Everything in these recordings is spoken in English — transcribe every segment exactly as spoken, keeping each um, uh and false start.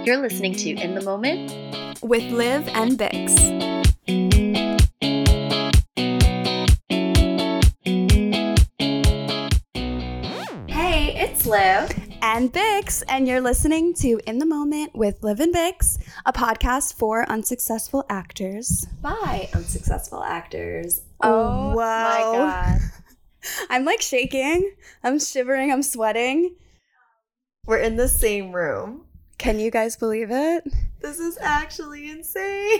You're listening to In the Moment with Liv and Bix. Hey, it's Liv. And Bix, and you're listening to In the Moment with Liv and Bix, a podcast for unsuccessful actors. By unsuccessful actors. Oh, Oh whoa. my God. I'm like shaking. I'm shivering. I'm sweating. We're in the same room. Can you guys believe it? This is actually insane.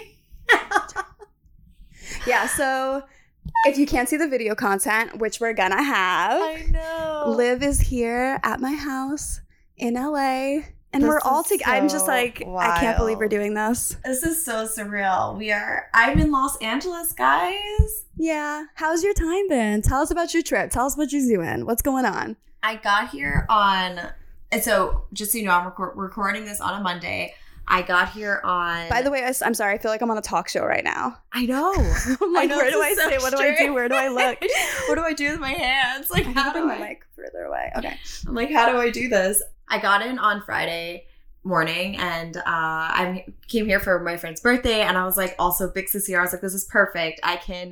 Yeah, so if you can't see the video content, which we're gonna have, I know. Liv is here at my house in L A, and This we're all is together. I'm just so like, I can't believe we're wild. doing this. This is so surreal. We are, I'm in Los Angeles, guys. Yeah. How's your time been? Tell us about your trip. Tell us what you're doing. What's going on? I got here on, and so just so you know, I'm record, recording this on a Monday. I got here on. By the way, I, I'm sorry. I feel like I'm on a talk show right now. I know. I'm like, I know, where do I this is so sit? What do I do? strange. Where do I look? What do I do with my hands? Like, I how have do the I? mic further away. Okay. I'm like, how do I do this? I got in on Friday morning, and uh, I came here for my friend's birthday, and I was like, also Bix is here. I was like, this is perfect. I can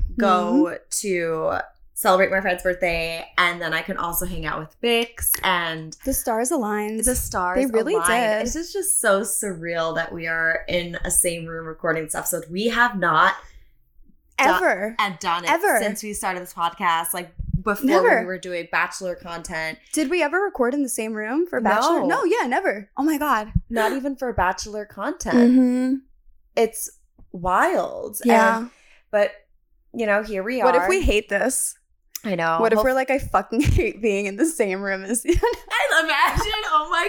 go to celebrate my friend's birthday, and then I can also hang out with Bix, and The stars aligned. the stars They really aligned. did. It's just, just so surreal that we are in a same room recording this episode. We have not Ever. and done it Ever. since we started this podcast, like before Never. we were doing Bachelor content. Did we ever record in the same room for No. Bachelor? No, yeah, never. Oh my God. Not even for Bachelor content. Mm-hmm. It's wild. Yeah. And- but, you know, here we are. What if we hate this? I know. What if Hope- we're like, I fucking hate being in the same room as you? I imagine. Oh my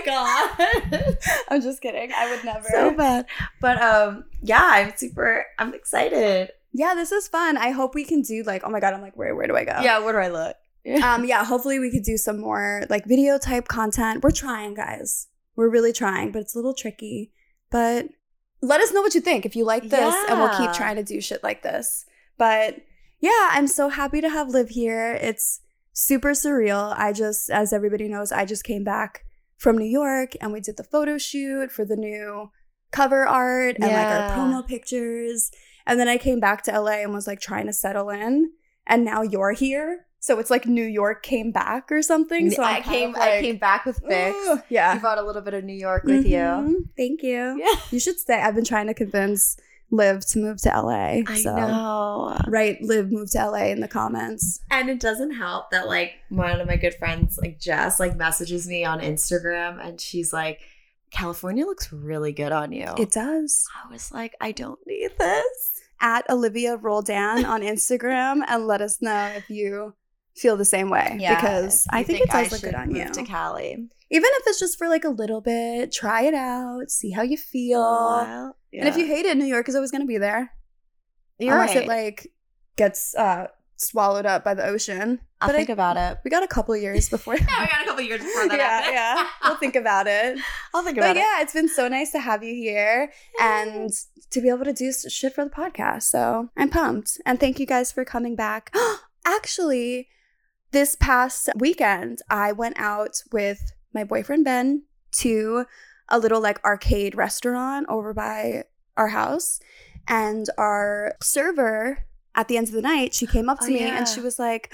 God. I'm just kidding. I would never. So bad. But um, yeah, I'm super, I'm excited. Yeah, this is fun. I hope we can do like, oh my God, I'm like, where, where do I go? Yeah, where do I look? Um, yeah, hopefully we could do some more like video type content. We're trying, guys. We're really trying, but it's a little tricky. But let us know what you think if you like this, and we'll keep Yeah. trying to do shit like this. But yeah, I'm so happy to have Liv here. It's super surreal. I just, as everybody knows, I just came back from New York, and we did the photo shoot for the new cover art and like Yeah. our promo pictures. And then I came back to L A and was like trying to settle in. And now you're here. So it's like New York came back or something. So I I'm kind came of like, I came back with Bix. "Ugh." Yeah. You brought a little bit of New York with you. Mhm. Thank you. Yeah. You should stay. I've been trying to convince Liv to move to L A. I so. know. Right, Liv moved to L A in the comments. And it doesn't help that like one of my good friends, like Jess, like messages me on Instagram, and she's like, California looks really good on you. It does. I was like, I don't need this. At Olivia Roldan on Instagram and let us know if you feel the same way. Because I think, it does look good on you. To Cali. Even if it's just for like a little bit, try it out, see how you feel. Well, And if you hate it, New York is always going to be there. You're Unless right. it like gets uh, swallowed up by the ocean. I'll but think I, about it. we got a couple years before. Yeah, we got a couple years before that. yeah, happened. yeah. We'll think about it. I'll think about But yeah, it's been so nice to have you here and to be able to do s- shit for the podcast. So I'm pumped. And thank you guys for coming back. Actually, this past weekend, I went out with my boyfriend, Ben, to a little like arcade restaurant over by our house. And our server at the end of the night, she came up to Oh, me yeah. and she was like,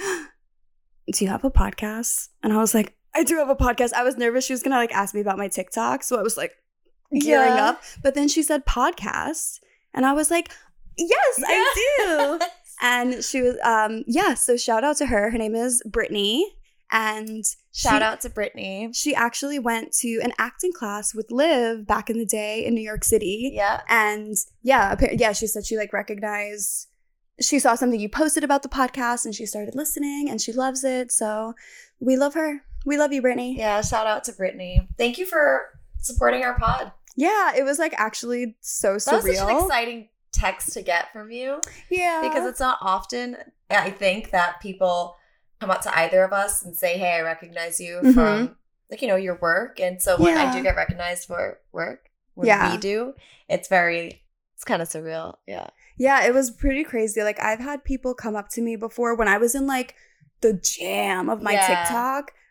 do you have a podcast? And I was like, I do have a podcast. I was nervous she was going to like ask me about my TikTok. So I was like gearing Yeah. up. But then she said podcast. And I was like, yes, I do. And she was, um, yeah, so shout out to her. Her name is Brittany. And Shout she, out to Brittany. she actually went to an acting class with Liv back in the day in New York City. Yeah. And yeah, appa- yeah, she said she like recognized, she saw something you posted about the podcast and she started listening and she loves it. So we love her. We love you, Brittany. Yeah, shout out to Brittany. Thank you for supporting our pod. Yeah, it was like actually so That was such an surreal. exciting text to get from you Yeah. because it's not often, I think, that people come up to either of us and say, hey, I recognize you Mhm. from, like, you know, your work. And so when I Yeah. do get recognized for work, when Yeah. we do, it's very, it's kind of surreal. Yeah. Yeah, it was pretty crazy. Like I've had people come up to me before when I was in like the jam of my Yeah. TikTok.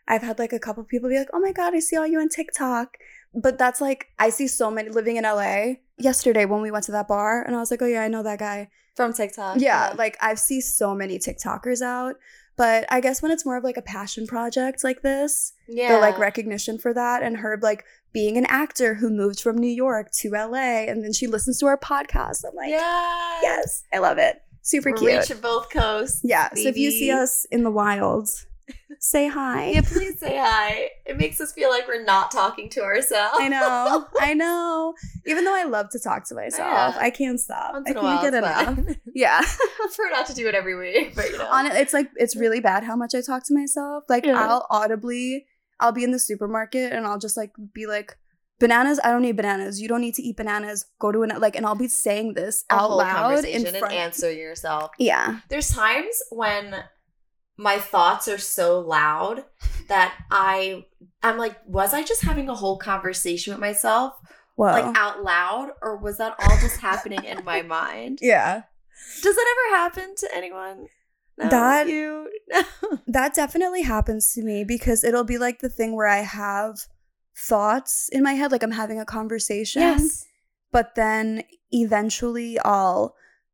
I've had like a couple people be like, oh my God, I see all you on TikTok. But that's like, I see so many living in L A. Yesterday when we went to that bar and I was like, oh yeah, I know that guy. From TikTok. Yeah, yeah. Like I see so many TikTokers out. But I guess when it's more of like a passion project like this, yeah. the like recognition for that, and her like being an actor who moved from New York to L A and then she listens to our podcast. I'm like, yes, yes, I love it. Super We're cute. reaching both coasts. Yeah. baby. So if you see us in the wild, say hi. Yeah, please say hi. It makes us feel like we're not talking to ourselves. I know. I know. Even though I love to talk to myself, Yeah. I can't stop. Once I in a can't while, get it's enough. fun. Yeah. I prefer not to do it every week, but you know. On it, it's like it's really bad how much I talk to myself. Like Yeah. I'll audibly, I'll be in the supermarket and I'll just like be like, bananas. I don't need bananas. You don't need to eat bananas. Go to an like, and I'll be saying this A out whole loud in conversation front. and answer yourself. Yeah. There's times when my thoughts are so loud that I, I'm like, was I just having a whole conversation with myself, Whoa. like out loud, or was that all just happening in my mind? Yeah. Does that ever happen to anyone? No, That- you. No. That definitely happens to me because it'll be like the thing where I have thoughts in my head, like I'm having a conversation. Yes. But then eventually I'll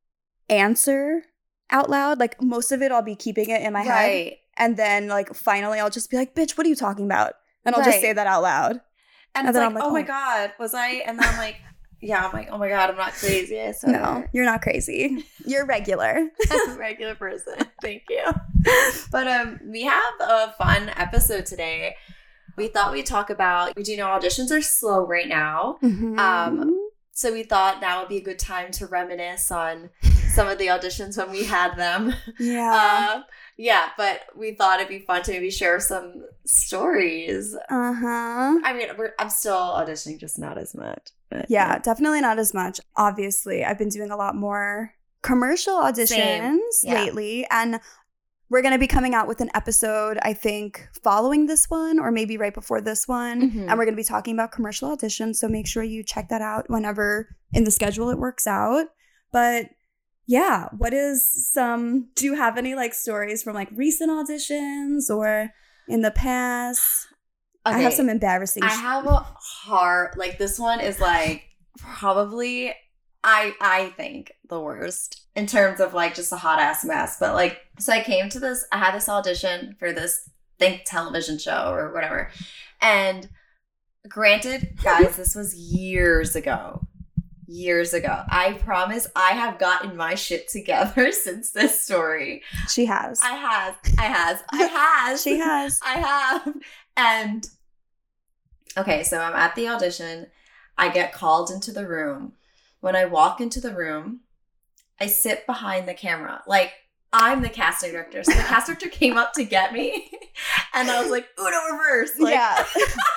answer out loud. Like most of it, I'll be keeping it in my head. Right. And then like finally I'll just be like, bitch, what are you talking about? And I'll Right. just say that out loud. And, And it's then like, I'm like, oh, my oh. God, was I? And then I'm like, yeah, I'm like, oh my God, I'm not crazy. I swear. No, you're not crazy. You're regular. I'm a regular person. Thank you. But um, we have a fun episode today. We thought we'd talk about, we do know auditions are slow right now. Mhm. Um, So we thought now would be a good time to reminisce on some of the auditions when we had them. yeah. Uh, yeah, but we thought it'd be fun to maybe share some stories. Uh-huh. I mean, we're, I'm still auditioning, just not as much. But, Yeah, definitely not as much. Obviously, I've been doing a lot more commercial auditions Same. Yeah. lately. And we're going to be coming out with an episode, I think, following this one or maybe right before this one. Mhm. And we're going to be talking about commercial auditions. So make sure you check that out whenever in the schedule it works out. But yeah, what is some, do you have any like stories from like recent auditions or in the past? I have Okay. some embarrassing I sh- have a hard, like this one is like probably, I I think the worst in terms of like just a hot ass mess. But like, so I came to this, I had this audition for this think television show or whatever. And granted, guys, this was years ago. Years ago. I promise I have gotten my shit together since this story. She has. I has. I has. I has. She has. I have. And okay, so I'm at the audition. I get called into the room. When I walk into the room, I sit behind the camera. Like, I'm the casting director. So the casting director came up to get me. And I was like, Uno reverse. Like, Yeah.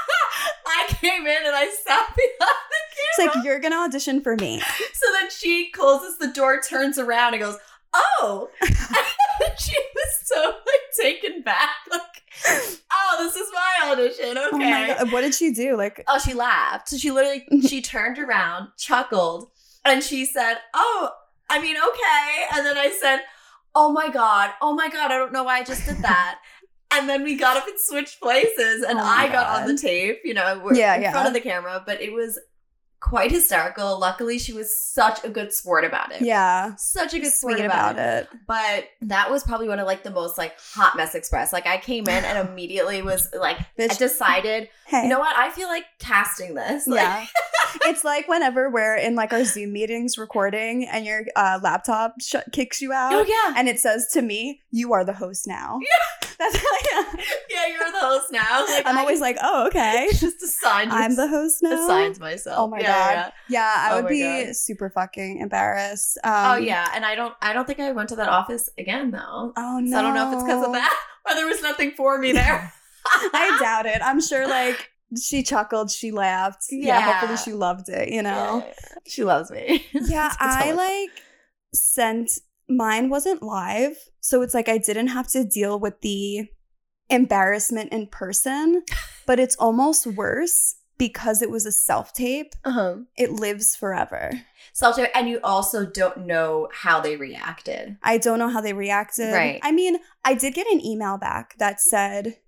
I came in and I sat behind the It's camera. like, you're going to audition for me. So then she closes the door, turns around, and goes, "Oh!" And she was so like taken back, like, "Oh, this is my audition." Okay. Oh my God. What did she do? Like, Oh, she laughed. So she literally she turned around, chuckled, and she said, "Oh, I mean, okay." And then I said, "Oh my God, oh my God, I don't know why I just did that." And then we got up and switched places, and Oh my I got on God. the tape, you know, we're Yeah, in yeah. front of the camera, but it was quite hysterical. Luckily, she was such a good sport about it. yeah. Such a good sport Sweet about, about it. it. But that was probably one of like the most like hot mess express. Like I came in and immediately was like, I Bitch. decided, Hey. you know what? I feel like casting this. Like, Yeah. It's like whenever we're in like our Zoom meetings recording and your uh, laptop sh- kicks you out Oh yeah. and it says to me, you are the host now. Yeah. That's like, Yeah, you're the host now. Like, I'm I always like, oh, okay. just assigned. I'm the host now. Assigns myself. Oh my Yeah, God. yeah. Yeah, I Oh would my be God. super fucking embarrassed. Um, Oh yeah, and I don't. I don't think I went to that office again though. Oh no. So I don't know if it's because of that or there was nothing for me there. I doubt it. I'm sure like she chuckled, she laughed. Yeah, Yeah. hopefully she loved it, you know? Yeah, yeah. She loves me. Yeah, I like sent mine wasn't live, so it's like I didn't have to deal with the embarrassment in person, but it's almost worse because it was a self-tape. Uh-huh. It lives forever. Self and you also don't know how they reacted. I don't know how they reacted. Right. I mean, I did get an email back that said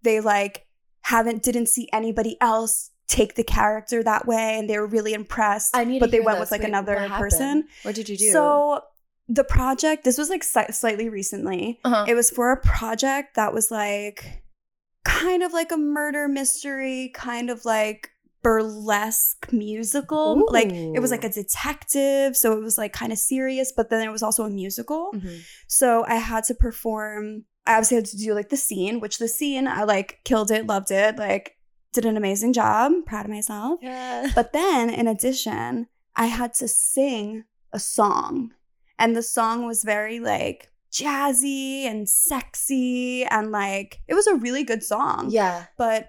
they like haven't didn't see anybody else take the character that way, and they were really impressed. I need but to they hear went this. with like Wait, another what person. happened? What did you do? So the project, this was like si- slightly recently. Uh-huh. It was for a project that was like kind of like a murder mystery, kind of like burlesque musical. Ooh. Like it was like a detective, so it was like kind of serious, but then it was also a musical. Mm-hmm. So I had to perform. I obviously had to do like the scene, which the scene I like killed it, loved it, like did an amazing job, proud of myself. Yeah. But then in addition, I had to sing a song, and the song was very like jazzy and sexy, and like it was a really good song. Yeah. But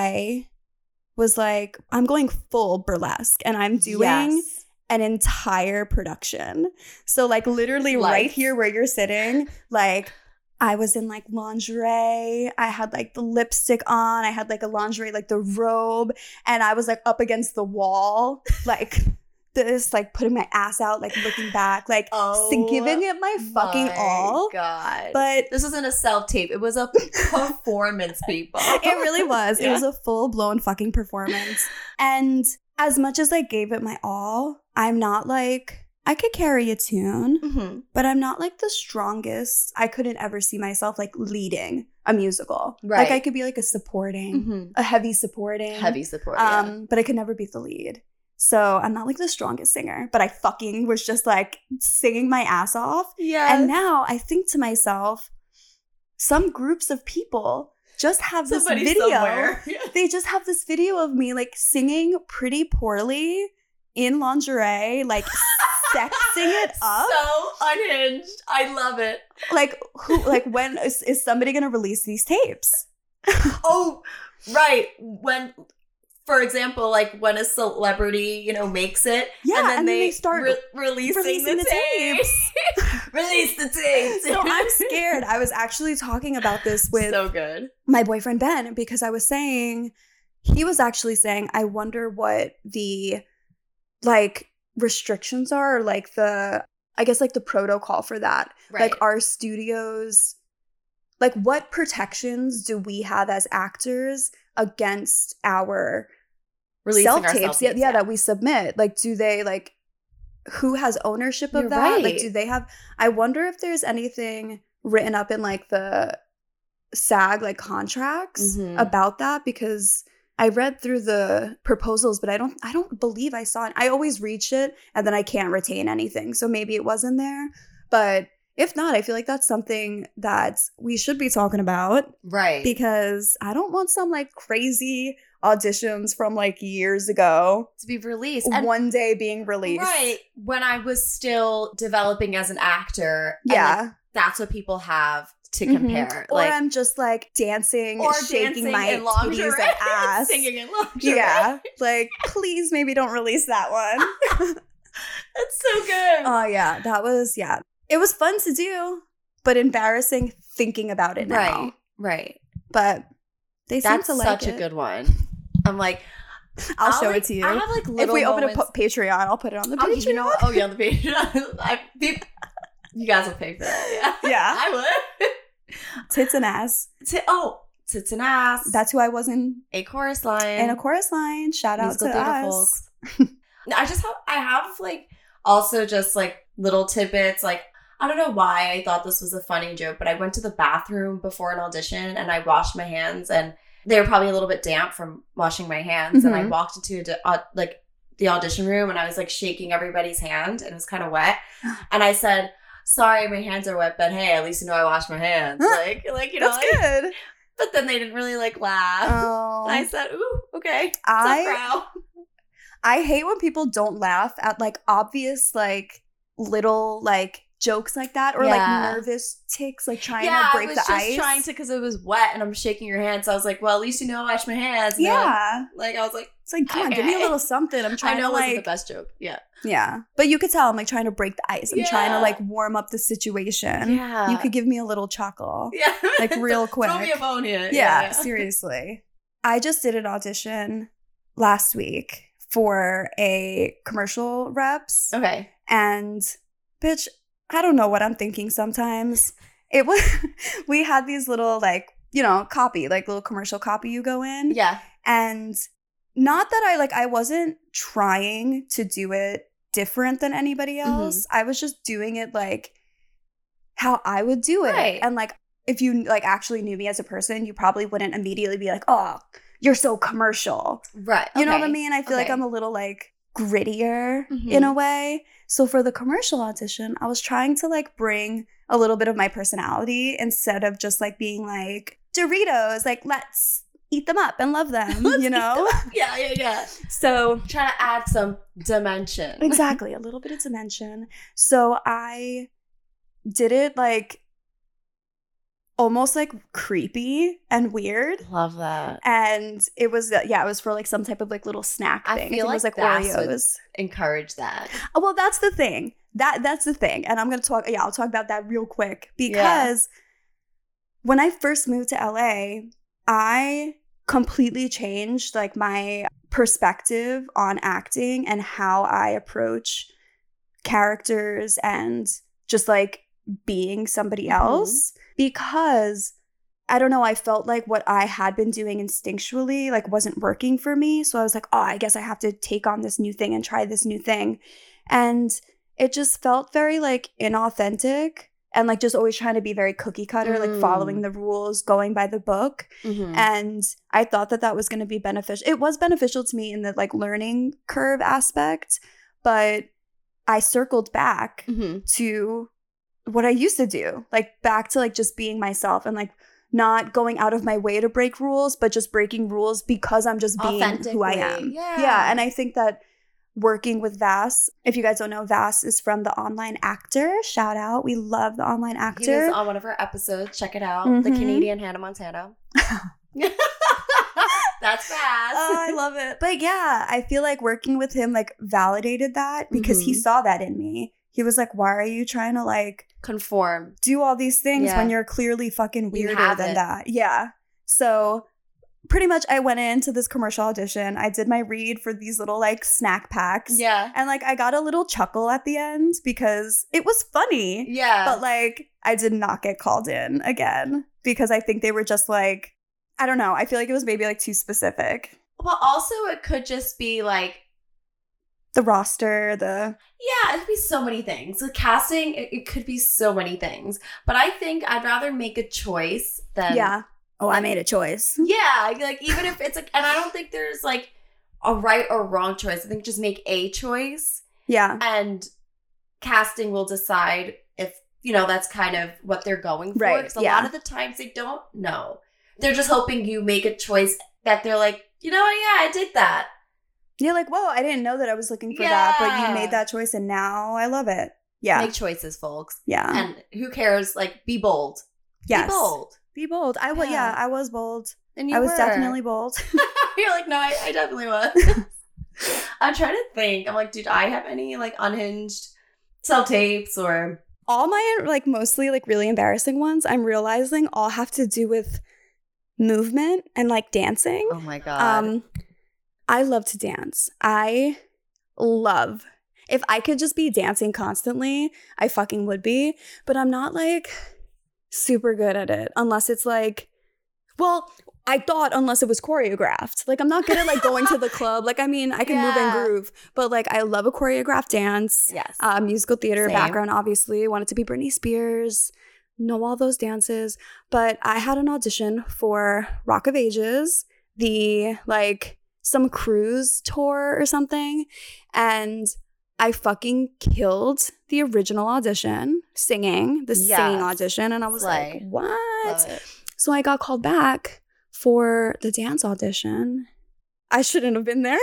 I was like, I'm going full burlesque, and I'm doing Yes. an entire production. So like literally Life. right here where you're sitting, like I was in like lingerie. I had like the lipstick on. I had like a lingerie, like the robe, and I was like up against the wall, like this, like putting my ass out, like looking back, like Oh, giving it my fucking my all. God. But this wasn't a self-tape. It was a performance, people. it really was. It Yeah. was a full-blown fucking performance. And as much as I gave it my all, I'm not like, I could carry a tune, Mm-hmm. but I'm not like the strongest. I couldn't ever see myself like leading a musical. Right. Like I could be like a supporting, Mm-hmm. a heavy supporting. Heavy support. Um, but I could never be the lead. So I'm not like the strongest singer, but I fucking was just like singing my ass off. yeah. And now I think to myself, some groups of people just have this Somebody video. somewhere. They just have this video of me like singing pretty poorly in lingerie, like sexing it up. So unhinged. I love it. Like who? Like when is, is somebody gonna release these tapes? Oh, right. When, for example, like when a celebrity, you know, makes it, Yeah, and then, and then they, they start re- releasing, releasing the, the tapes. Release the tapes. So I'm scared. I was actually talking about this with so good. my boyfriend Ben, because I was saying, he was actually saying, I wonder what the like restrictions are, or like the, I guess like the protocol for that. Right. Like our studios, like what protections do we have as actors against our Releasing self our tapes? Yeah, self-tapes, yeah, yeah. that we submit. Like, do they like, who has ownership of You're that? Like, right. do they have, I wonder if there's anything written up in like the SAG like contracts Mhm. about that, because I read through the proposals, but I don't I don't believe I saw it. I always read shit and then I can't retain anything. So maybe it was in there. But if not, I feel like that's something that we should be talking about, Right. because I don't want some like crazy auditions from like years ago to be released. And one day being released. right. When I was still developing as an actor. and, Yeah. like, that's what people have to Mhm. compare. Or Like, I'm just like dancing, or shaking dancing my in lingerie. titties and ass. Singing in lingerie. Yeah. Like, please maybe don't release that one. That's so good. Oh, yeah. That was, yeah. It was fun to do, but embarrassing thinking about it now. right. Right. But they seem That's to like such it. a good one. I'm like, I'll, I'll, show like- it to you. I have like If little we open a moments. po- Patreon, I'll put it on the Oh, Patreon. you know what? Oh, yeah, on the page. I, peop- you guys will pay for that. Yeah. Yeah. I would. Tits and ass. T- oh, tits and ass. That's who I was in, a chorus line. in a chorus line. Shout out to Musical theater us. folks. I just have, I have like also just like little tidbits. Like, I don't know why I thought this was a funny joke, but I went to the bathroom before an audition and I washed my hands, and they were probably a little bit damp from washing my hands. And I Mhm. walked into a, di- uh, like the audition room and I was like shaking everybody's hand and it was kind of wet. And I said, sorry, my hands are wet, but hey, at least you know I washed my hands. Like, like, you know, That's like- good. but then they didn't really like laugh. Oh. And I said, ooh, okay. I- Brow. I hate when people don't laugh at like obvious like little like jokes like that, or Yeah. like nervous tics, like trying yeah, to break I was the just ice. trying to because it was wet and I'm shaking your hand. So I was like, well, at least you know I wash my hands. And then, Yeah, like I was like, it's like come on, give me a Okay. little something. I'm trying I know to it wasn't like the best joke. Yeah. yeah, but you could tell I'm like trying to break the ice. I'm trying to Yeah. like warm up the situation. Yeah. You could give me a little chuckle, yeah. like real quick. Throw me a bone here. Yeah, seriously. I just did an audition last week for a commercial reps. Okay. And bitch, I don't know what I'm thinking sometimes. It was we had these little like you know, copy, like little commercial copy you go in. Yeah. And not that I like, I wasn't trying to do it different than anybody else. Mm-hmm. I was just doing it like how I would do it. Right. And like, if you like actually knew me as a person, you probably wouldn't immediately be like, oh, you're so commercial. Right. You okay. know what I mean? I feel okay. like I'm a little like grittier mm-hmm. in a way. So for the commercial audition, I was trying to like bring a little bit of my personality instead of just like being like Doritos, like let's eat them up and love them, you know? Yeah, yeah, yeah. So trying to add some dimension. Exactly, a little bit of dimension. So I did it like almost like creepy and weird. Love that. And it was, yeah, it was for like some type of like little snack thing. I feel I like, like it was like Oreos. Encourage that. Oh, well, that's the thing. That That's the thing. And I'm going to talk, yeah, I'll talk about that real quick. Because yeah. when I first moved to L A, I completely changed like my perspective on acting and how I approach characters and just like being somebody mm-hmm. else. Because I don't know, I felt like what I had been doing instinctually like wasn't working for me. So I was like, oh, I guess I have to take on this new thing and try this new thing. And it just felt very like inauthentic and like just always trying to be very cookie cutter, mm. like following the rules, going by the book. Mm-hmm. And I thought that that was going to be beneficial. It was beneficial to me in the like learning curve aspect, but I circled back mm-hmm. to what I used to do, like back to like just being myself and like not going out of my way to break rules, but just breaking rules because I'm just being who I am. Yeah. Yeah. And I think that working with Vass, if you guys don't know, Vass is from The Online Actor. Shout out. We love The Online Actor. He was on one of our episodes. Check it out. Mm-hmm. The Canadian Hannah Montana. That's fast. Oh, I love it. But yeah, I feel like working with him like validated that because mm-hmm. he saw that in me. He was like, why are you trying to like conform, do all these things yeah. when you're clearly fucking weirder than that? Yeah. So pretty much I went into this commercial audition. I did my read for these little like snack packs. Yeah. And like I got a little chuckle at the end because it was funny. Yeah. But like I did not get called in again because I think they were just like, I don't know. I feel like it was maybe like too specific. Well, also it could just be like the roster, the... Yeah, it could be so many things. The casting, it, it could be so many things. But I think I'd rather make a choice than... Yeah. Oh, I made a choice. Yeah. Like, even if it's like... And I don't think there's, like, a right or wrong choice. I think just make a choice. Yeah. And casting will decide if, you know, that's kind of what they're going for. Right. Because a yeah. lot of the times they don't know. They're just hoping you make a choice that they're like, you know what? Yeah, I did that. You're like, whoa, I didn't know that I was looking for yeah. that, but you made that choice and now I love it. Yeah. Make choices, folks. Yeah. And who cares? Like, be bold. Yes. Be bold. Be bold. I was, yeah. yeah, I was bold. And you I was were. definitely bold. You're like, no, I, I definitely was. I'm trying to think. I'm like, did I have any, like, unhinged self-tapes or... All my, like, mostly, like, really embarrassing ones, I'm realizing all have to do with movement and, like, dancing. Oh, my God. Um... I love to dance. I love. If I could just be dancing constantly, I fucking would be. But I'm not like super good at it unless it's like, well, I thought unless it was choreographed. Like I'm not good at like going to the club. Like I mean, I can yeah. move and groove, but like I love a choreographed dance. Yes. Uh, musical theater Same. background, obviously. Wanted to be Britney Spears. Know all those dances. But I had an audition for Rock of Ages, the like. some cruise tour or something, and I fucking killed the original audition singing the yes. singing audition, and I was Slay. like, what? So I got called back for the dance audition. I shouldn't have been there.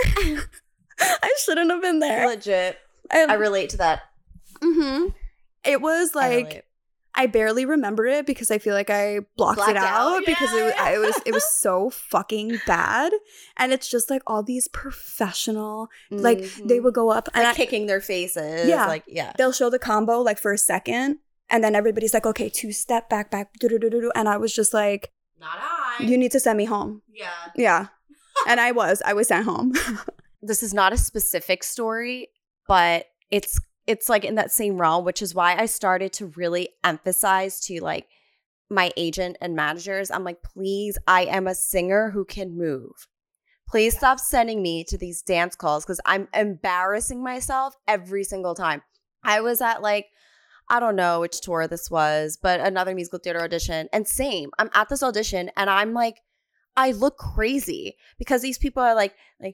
I shouldn't have been there. Legit. I, I relate to that. Mm-hmm. It was like I barely remember it because I feel like I blocked Blacked it out, out. because yeah. it, I, it was it was so fucking bad. And it's just like all these professional, mm-hmm. like they would go up and like I, kicking their faces. Yeah, like yeah, they'll show the combo like for a second, and then everybody's like, okay, two step back, back, do-do-do-do-do. And I was just like, not I. You need to send me home. Yeah, yeah. And I was, I was sent home. This is not a specific story, but it's. It's like in that same realm, which is why I started to really emphasize to like my agent and managers, I'm like, please, I am a singer who can move. Please stop sending me to these dance calls because I'm embarrassing myself every single time. I was at like, I don't know which tour this was, but another musical theater audition. And same, I'm at this audition and I'm like, I look crazy because these people are like, like,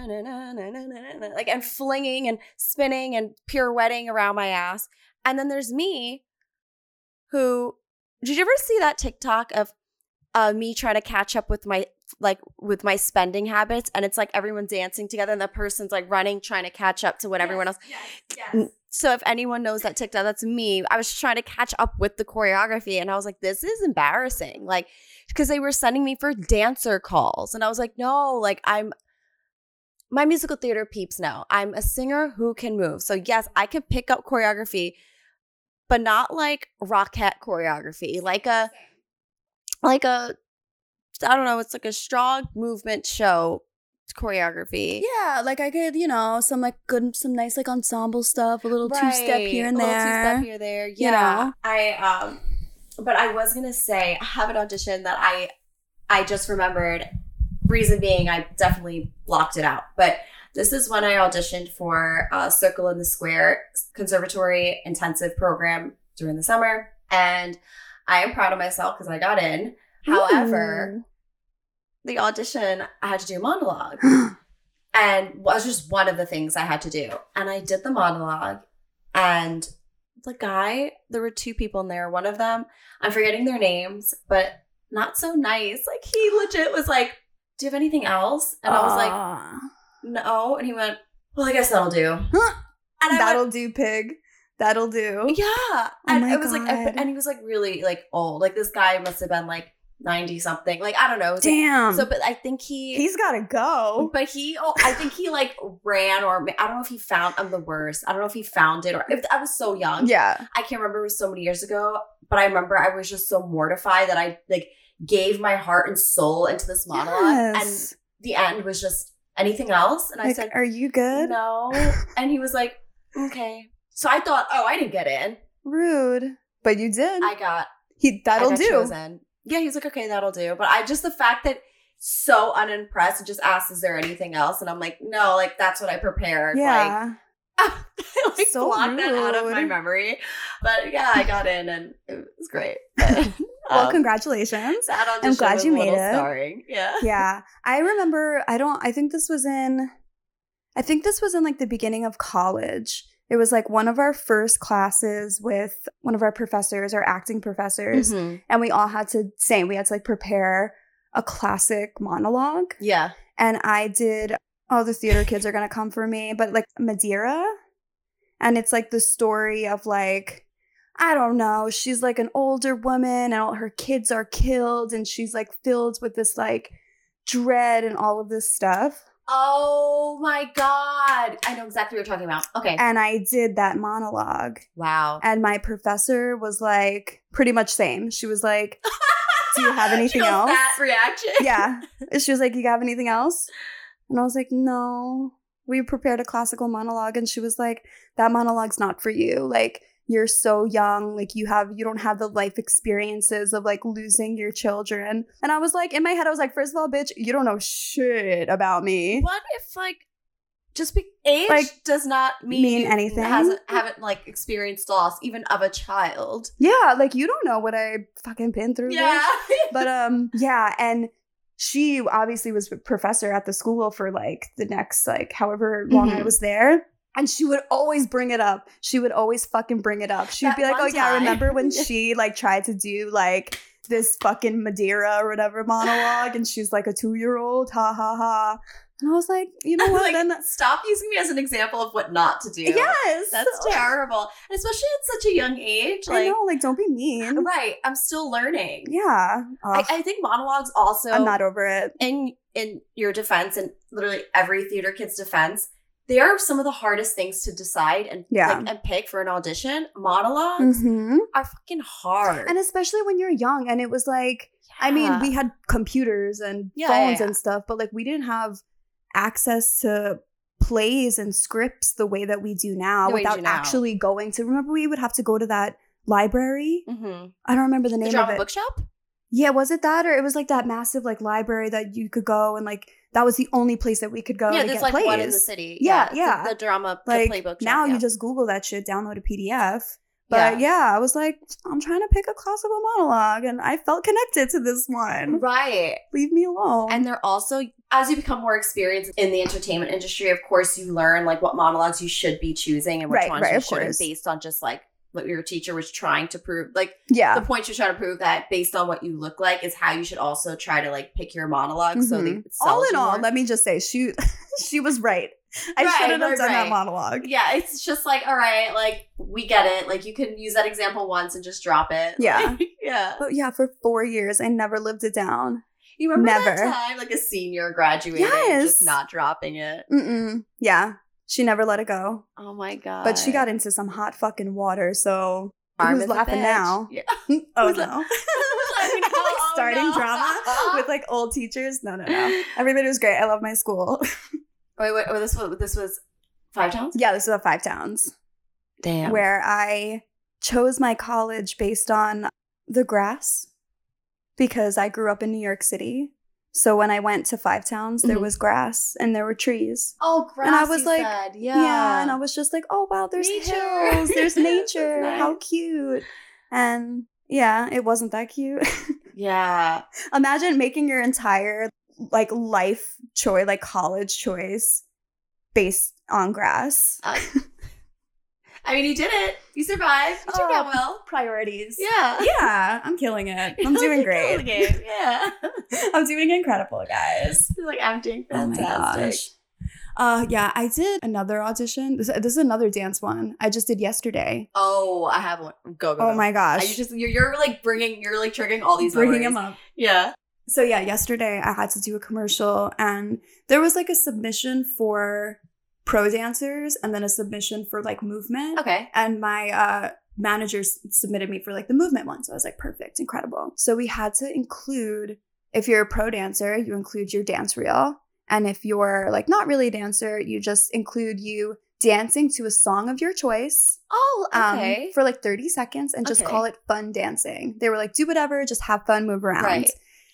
like, and flinging and spinning and pirouetting around my ass. And then there's me who, did you ever see that TikTok of uh, me trying to catch up with my, like with my spending habits? And it's like everyone dancing together and the person's like running, trying to catch up to what yes, everyone else. Yes, yes. So if anyone knows that TikTok, that's me. I was trying to catch up with the choreography and I was like, this is embarrassing. Like, because they were sending me for dancer calls. And I was like, no, like I'm, my musical theater peeps know I'm a singer who can move. So yes, I can pick up choreography, but not like Rockette choreography, like a, like a, I don't know, it's like a strong movement show choreography. Yeah, like I could, you know, some like good, some nice like ensemble stuff, a little right. two-step here and a there. A little two-step here, there. Yeah. You know? I, um, but I was going to say, I have an audition that I, I just remembered. Reason being, I definitely blocked it out. But this is when I auditioned for uh, Circle in the Square Conservatory Intensive Program during the summer. And I am proud of myself because I got in. However, Ooh. the audition, I had to do a monologue. And was just one of the things I had to do. And I did the monologue. And the guy, there were two people in there. One of them, I'm forgetting their names, but not so nice. Like, he legit was like, do you have anything else? And I was like, no. And he went, well, I guess that'll do. And I that'll went, do, pig. That'll do. Yeah. Oh and my it was God. like, and he was like really like old. Like, this guy must have been like ninety something. Like, I don't know. Damn. Like, so, but I think he. He's got to go. But he, oh, I think he like ran or I don't know if he found, I'm the worst. I don't know if he found it or if I was so young. Yeah. I can't remember. It was so many years ago. But I remember I was just so mortified that I like gave my heart and soul into this monologue. Yes. And the end was just anything else. And I like, said, are you good? No. And he was like, okay. So I thought, oh, I didn't get in. Rude. But you did. I got. He That'll I got do. chosen. Yeah, he's like, okay, that'll do. But I just, the fact that so unimpressed and just asked, is there anything else? And I'm like, no, like, that's what I prepared. Yeah. Like, I like so blocked that out of my memory. But yeah, I got in and it was great. Well, um, congratulations. That audition I'm glad was you a made little it. Starring. Yeah. Yeah. I remember, I don't, I think this was in, I think this was in like the beginning of college. It was like one of our first classes with one of our professors, our acting professors. Mm-hmm. And we all had to, same, we had to like prepare a classic monologue. Yeah. And I did, all the theater kids are going to come for me, but like Madeira. And it's like the story of like, I don't know, she's like an older woman and all her kids are killed and she's like filled with this like dread and all of this stuff. Oh my God. I know exactly what you're talking about. Okay. And I did that monologue. Wow. And my professor was like, pretty much same. She was like, do you have anything else? That reaction. Yeah. She was like, you have anything else? And I was like, no. We prepared a classical monologue. And she was like, that monologue's not for you. Like, you're so young. Like, you have, you don't have the life experiences of like losing your children. And I was like, in my head, I was like, first of all, bitch, you don't know shit about me. What if like, just be age like, does not mean, mean anything? Hasn't, haven't like experienced loss, even of a child. Yeah. Like, you don't know what I fucking been through. Yeah. But um, yeah. And she obviously was a professor at the school for like the next, like however long mm-hmm. I was there. And she would always bring it up. She would always fucking bring it up. She'd that be like, oh time. yeah, remember when she like tried to do like this fucking Madeira or whatever monologue and she's like a two-year-old, ha ha ha. And I was like, you know what? Like, then that- stop using me as an example of what not to do. Yes. That's terrible. And especially at such a young age. Like, I know, like, don't be mean. Right. I'm still learning. Yeah. I, I think monologues also. I'm not over it. In, in your defense and literally every theater kid's defense, they are some of the hardest things to decide and, yeah. like, and pick for an audition. Monologues mm-hmm. are fucking hard. And especially when you're young. And it was like, yeah. I mean, we had computers and yeah, phones yeah, yeah. and stuff, but like we didn't have access to plays and scripts the way that we do now the without do now. actually going to, remember we would have to go to that library. Mm-hmm. I don't remember the name the drama of it. bookshop? Yeah, was it that? Or it was like that massive like library that you could go and like that was the only place that we could go yeah, to there's get like plays. one in the city. Yeah, yeah. yeah. The, the drama like, the play bookshop. Now yeah. you just Google that shit, download a P D F. But yeah. yeah, I was like, I'm trying to pick a classical monologue and I felt connected to this one. Right. Leave me alone. And they're also, as you become more experienced in the entertainment industry, of course, you learn like what monologues you should be choosing and which right, ones right, you of shouldn't course. based on just like what your teacher was trying to prove. Like yeah. the point she was trying to prove that based on what you look like is how you should also try to like pick your monologue. Mm-hmm. So they all in all, more. let me just say, she, she was right. I right, shouldn't have right, done right. that monologue. Yeah, it's just like, all right, like, we get it. Like, you can use that example once and just drop it. Yeah. yeah. But yeah, for four years, I never lived it down. You remember Never. that time, like, a senior graduating, yes. just not dropping it? Mm-mm. Yeah. She never let it go. Oh, my God. But she got into some hot fucking water, so Arm who's is a laughing bitch. now? Yeah. oh, Who's no. like, like oh, starting no. drama with, like, old teachers? No, no, no. Everybody was great. I love my school. Wait, wait, wait, this was, this was Five Towns? Yeah, this was at Five Towns. Damn. Where I chose my college based on the grass because I grew up in New York City. So when I went to Five Towns, there mm-hmm. was grass and there were trees. Oh, grass, and I was you like, said. Yeah. yeah, and I was just like, oh, wow, there's nature. hills, there's nature, nice. How cute. And yeah, it wasn't that cute. yeah. Imagine making your entire like life choice, like college choice based on grass. Uh, I mean, you did it. You survived. You turned Oh, out well. Priorities. Yeah. Yeah, I'm killing it. I'm doing great. Killing it. Yeah. I'm doing incredible, guys. Like, I'm doing Oh my fantastic. gosh. Uh, yeah, I did another audition. This, this is another dance one I just did yesterday. Oh, I have one. Go, go, Oh go. my gosh. I, you just, you're, you're like bringing, you're like triggering all these Bringing memories. them up. Yeah. So yeah, yesterday I had to do a commercial and there was like a submission for pro dancers and then a submission for like movement. Okay. And my uh, managers submitted me for like the movement one. So I was like, perfect, incredible. So we had to include, if you're a pro dancer, you include your dance reel. And if you're like not really a dancer, you just include you dancing to a song of your choice. Oh, okay. Um, for like thirty seconds and just Okay. call it fun dancing. They were like, do whatever, just have fun, move around. Right.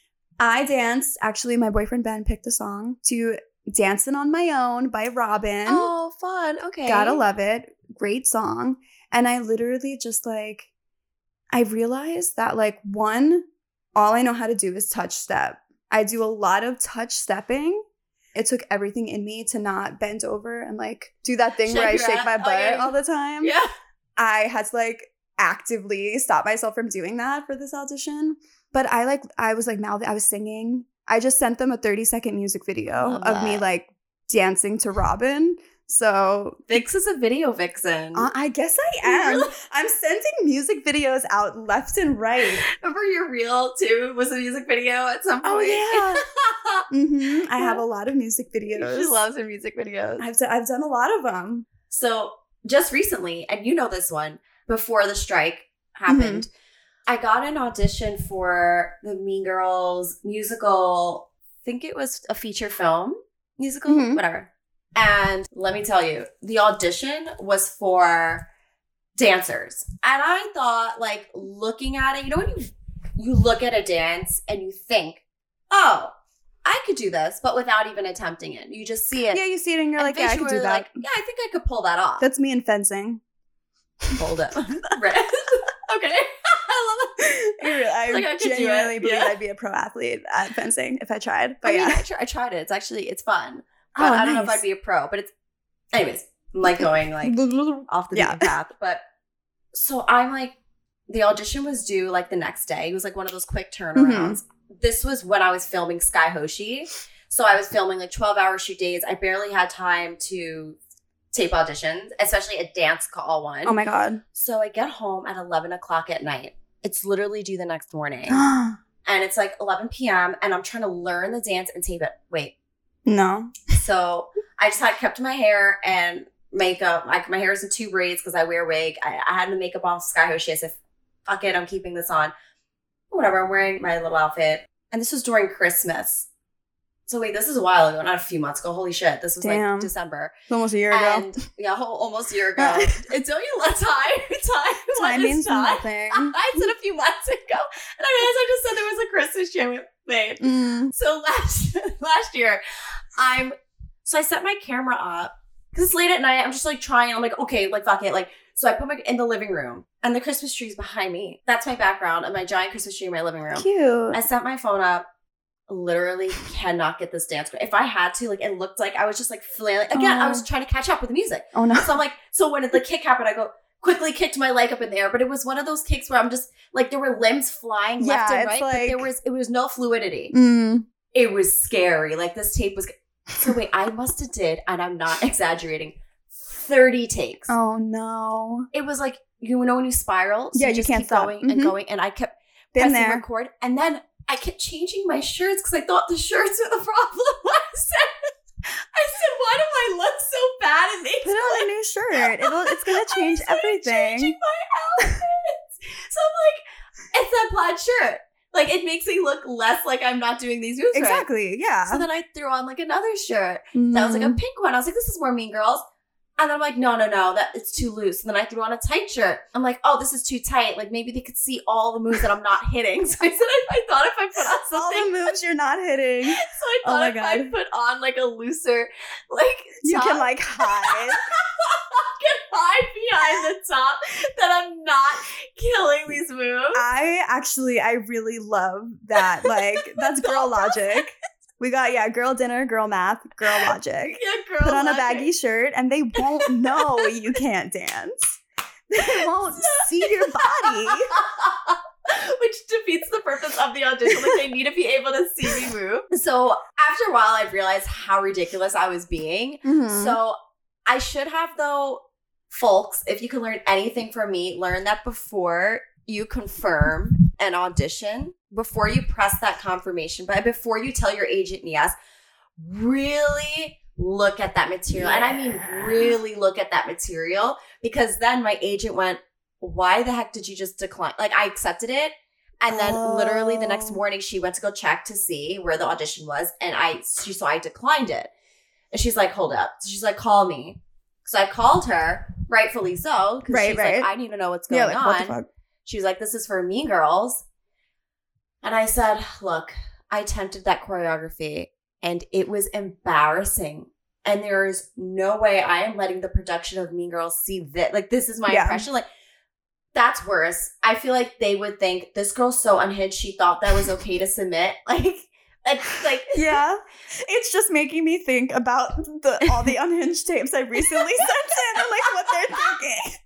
I danced, actually, my boyfriend Ben picked a song to Dancing on My Own by Robin. Oh, fun. Okay. Gotta love it. Great song. And I literally just like, I realized that like one, all I know how to do is touch step. I do a lot of touch stepping. It took everything in me to not bend over and like do that thing Shake where I your shake ass. my butt Oh, yeah. all the time. Yeah. I had to like actively stop myself from doing that for this audition. But I like, I was like, now that I was singing, I just sent them a thirty second music video Love of me that. like dancing to Robin. So Vix is a video vixen. uh, I guess I am. I'm sending music videos out left and right. Remember your reel too was a music video at some point? Oh, yeah. Mm-hmm. I have a lot of music videos. She loves her music videos. I've, d- I've done a lot of them. So just recently, and you know this one, before the strike happened, I got an audition for the Mean Girls musical. I think it was a feature film musical, Mhm. whatever. And let me tell you, the audition was for dancers. And I thought, like, looking at it, you know when you you look at a dance and you think, oh, I could do this, but without even attempting it. You just see it. Yeah, you see it and you're and like, yeah, I could do visually, that. Like, yeah, I think I could pull that off. That's me in fencing. Hold it. Right. Okay. I love it. I, really- I Like, I could do it. genuinely believe Yeah. I'd be a pro athlete at fencing if I tried. But I mean, yeah. I, tr- I tried it. It's actually, it's fun. But Oh, I don't know if nice. I'd be a pro. But it's, anyways, I'm like going like off the Yeah. beaten path. But so I'm like, the audition was due like the next day. It was like one of those quick turnarounds. Mm-hmm. This was when I was filming Sky Hoshi. So I was filming like twelve hour shoot days. I barely had time to tape auditions, especially a dance call one. Oh my God. So I get home at eleven o'clock at night. It's literally due the next morning. And it's like eleven p.m. and I'm trying to learn the dance and tape it. Wait. No. So I just had kept my hair and makeup. Like my hair is in two braids because I wear a wig. I, I had the makeup on Sky Hoshi. I said, fuck it, I'm keeping this on. Whatever, I'm wearing my little outfit. And this was during Christmas. So wait, this is a while ago, not a few months ago. Holy shit. This was Damn. like December. It's almost a year ago. And yeah, whole, almost a year ago. And don't you let time, time, Time means time? nothing. I said a few months ago. And I realized I just said there was a Christmas share we made. Mm. So last last year, I'm, so I set my camera up because it's late at night. I'm just like trying. I'm like, okay, like fuck it. Like, so I put my, in the living room and the Christmas tree's behind me. That's my background and my giant Christmas tree in my living room. Cute. I set my phone up. Literally cannot get this dance. If I had to, like, it looked like I was just like flailing. Again, oh. I was trying to catch up with the music. Oh no. So I'm like, so when the kick happened, I go, quickly kicked my leg up in the air. But it was one of those kicks where I'm just, like, there were limbs flying yeah, left and it's right. Like... But there was, it was no fluidity. Mm. It was scary. Like, this tape was, so wait, I must have did, and I'm not exaggerating, thirty takes. Oh no. It was like, you know when you spiral? So yeah, you, you just can't keep stop. going Mm-hmm. and going. And I kept Been pressing there. record. And then I kept changing my shirts because I thought the shirts were the problem. I said, I said, why do I look so bad in these? Put on a new shirt. It'll, it's gonna change everything. Changing my outfits. So I'm like, it's that plaid shirt. Like, it makes me look less like I'm not doing these moves right. Exactly. Yeah. So then I threw on like another shirt that was like a pink one. I was like, this is more Mean Girls. And then I'm like, no, no, no, that it's too loose. And then I threw on a tight shirt. I'm like, oh, this is too tight. Like, maybe they could see all the moves that I'm not hitting. So I said, I, I thought if I put on something. All the moves you're not hitting. So I Oh thought my if I God. put on like a looser, like, You top, can like hide. I can hide behind the top that I'm not killing these moves. I actually, I really love that. Like, that's girl logic. We got, yeah, girl dinner, girl math, girl logic. Yeah, girl Put on logic. a baggy shirt and they won't know you can't dance. They won't see your body. Which defeats the purpose of the audition. Like, they need to be able to see me move. So after a while, I realized how ridiculous I was being. Mm-hmm. So I should have, though, folks, if you can learn anything from me, learn that before you confirm an audition, before you press that confirmation, but before you tell your agent yes, really look at that material. Yeah. And I mean, really look at that material, because then my agent went, why the heck did you just decline? Like, I accepted it. And then oh. literally the next morning she went to go check to see where the audition was. And I, she saw I declined it. And she's like, hold up. So she's like, call me. So I called her, rightfully so. Because right, she's right. like, I need to know what's going yeah, like, on. What the fuck? She was like, this is for Mean Girls. And I said, look, I attempted that choreography and it was embarrassing. And there is no way I am letting the production of Mean Girls see that. Like, this is my yeah. impression. Like, that's worse. I feel like they would think, this girl's so unhinged, she thought that was okay to submit. Like, it's like. Yeah. It's just making me think about the all the unhinged tapes I recently sent in and like what they're thinking.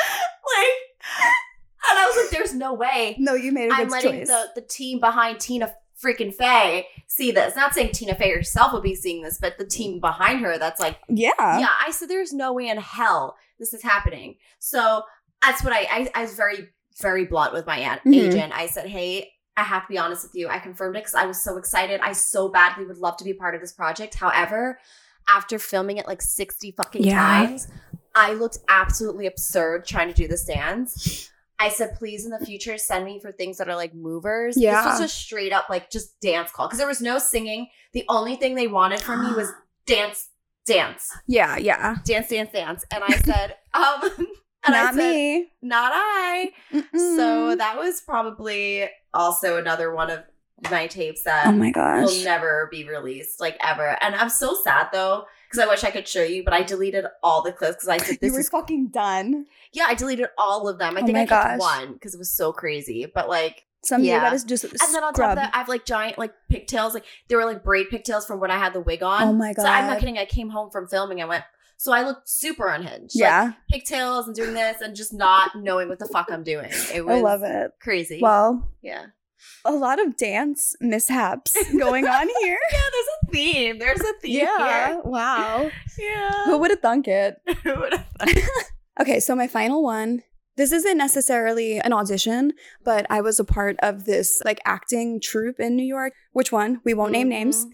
Like, and I was like, there's no way. No, you made a good I'm letting choice. the, the team behind Tina freaking Fey see this. Not saying Tina Fey herself will be seeing this, but the team behind her that's like, yeah. Yeah, I said, there's no way in hell this is happening. So that's what I, I, I was very, very blunt with my aunt, mm-hmm. agent. I said, hey, I have to be honest with you. I confirmed it because I was so excited. I so badly would love to be part of this project. However, after filming it like sixty fucking yeah. times, I looked absolutely absurd trying to do this dance. I said, please, in the future, send me for things that are like movers. Yeah. This was just straight up like just dance call because there was no singing. The only thing they wanted from me was dance, dance. Yeah, yeah. Dance, dance, dance. And I said, um, and not I said, me. Not I. Mm-mm. So that was probably also another one of my tapes that oh my gosh. will never be released, like ever. And I'm so sad though, because I wish I could show you, but I deleted all the clips because I said this you were is fucking done. Yeah, I deleted all of them. I Oh think my I kept gosh. one because it was so crazy. But like, Some yeah. you gotta just and then on top of that, I have like giant like pigtails. Like they were like braid pigtails from when I had the wig on. Oh my So I'm God. not kidding. I came home from filming. I went. So I looked super unhinged. Yeah. Like, pigtails and doing this and just not knowing what the fuck I'm doing. It was I love it. crazy. Well, yeah. a lot of dance mishaps going on here. Yeah, there's a theme. There's a theme Yeah. here. Wow. Yeah. Who would have thunk it? Who would have thunk it? Okay, so my final one. This isn't necessarily an audition, but I was a part of this like acting troupe in New York. Which one? We won't name names.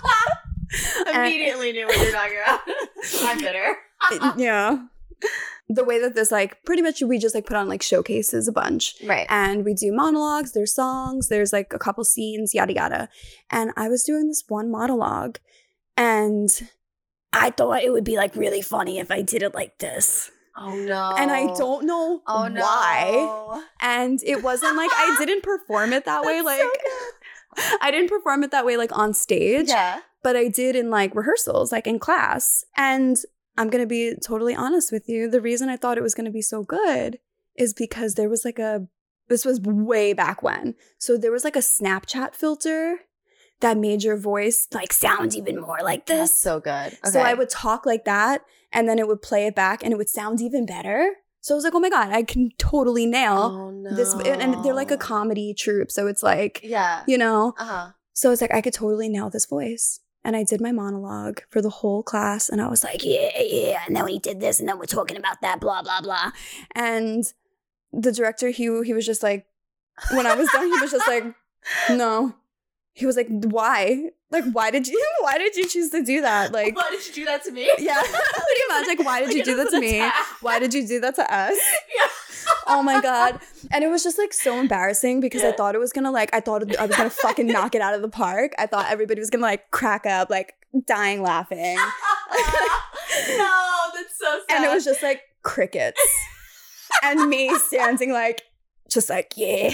Immediately knew what you're talking about. I'm bitter. Yeah. the way that this, like, pretty much we just, like, put on, like, showcases a bunch. Right. And we do monologues, there's songs, there's, like, a couple scenes, yada, yada. And I was doing this one monologue, and I thought it would be, like, really funny if I did it like this. Oh, no. And I don't know oh, no. why. And it wasn't, like, I didn't perform it that way, like... So I didn't perform it that way, like, on stage. Yeah. But I did in, like, rehearsals, like, in class. And I'm going to be totally honest with you. The reason I thought it was going to be so good is because there was, like, a, this was way back when. So there was, like, a Snapchat filter that made your voice, like, sound even more like this. That's so good. Okay. So I would talk like that, and then it would play it back, and it would sound even better. So I was like, oh, my God, I can totally nail oh, no. this. And, and they're, like, a comedy troupe. So it's, like, yeah, you know. Uh-huh. So it's like, I could totally nail this voice. And I did my monologue for the whole class. And I was like, yeah, yeah. And then we did this. And then we're talking about that, blah, blah, blah. And the director, he, he was just like, when I was done, he was just like, no. He was like, why? Like, why did you, why did you choose to do that? Like, why did you do that to me? Yeah, pretty much. Like, why did like you do that to me? Attack. Why did you do that to us? Yeah. Oh my God. And it was just like so embarrassing because I thought it was gonna like, I thought I was gonna fucking knock it out of the park. I thought everybody was gonna like crack up, like dying laughing. No, that's so sad. And it was just like crickets. And me standing like, just like, yeah.